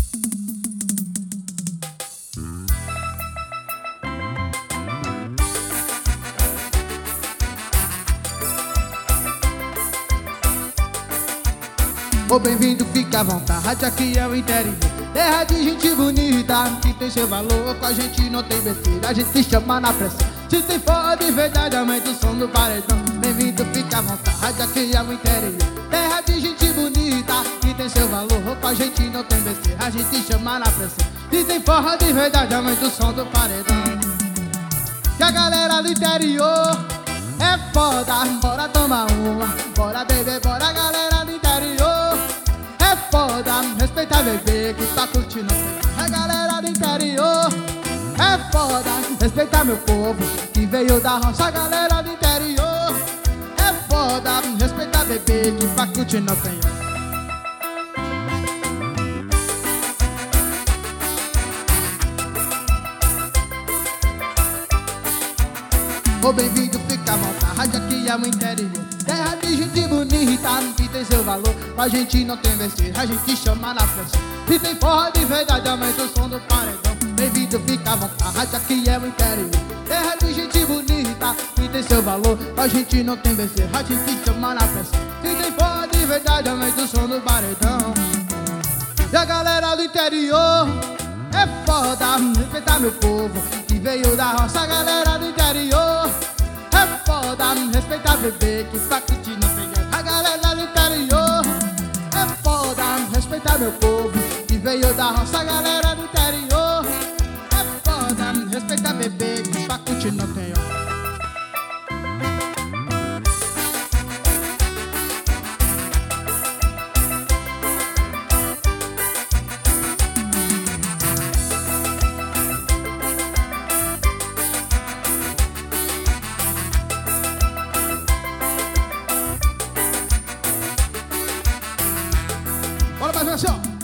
Ô bem-vindo, fica à vontade, aqui é o interior. Terra de gente bonita, que tem seu valor. Com a gente não tem besteira, a gente se chama na pressão. Se tem forró de verdade, aumenta o som do paredão. Bem-vindo, fica à vontade, aqui é o interior. Terra de gente bonita, que tem seu valor. Com a gente não tem besteira, a gente se chama na pressão. Se tem forró de verdade, aumenta o som do paredão. Que a galera do interior é foda, bora tomar uma. Bora beber, bora galera do interior. É foda, respeita bebê que tá curtindo. A galera do interior é foda, respeita meu povo que veio da roça. A galera do interior é foda, respeita bebê que tá curtindo. Ô bem-vindo, fica à vontade, aqui é o interior. Terra de gente bonita, que tem seu valor. A gente não tem besteira, a gente chama na pressão. Se tem forró de verdade, aumenta o som do paredão. Bem-vindo, fica à vontade, aqui é o interior. Terra de gente bonita, que tem seu valor. A gente não tem besteira, a gente chama na pressão. Se tem forró de verdade, aumenta o som do paredão. E a galera do interior é foda, respeitar meu povo que veio da roça. A galera do interior é foda, respeitar bebê que tá curtindo. A galera do interior é foda, respeitar meu povo que veio da roça. A galera do interior é foda, respeitar bebê que tá curtindo. Bora mais assim, ó.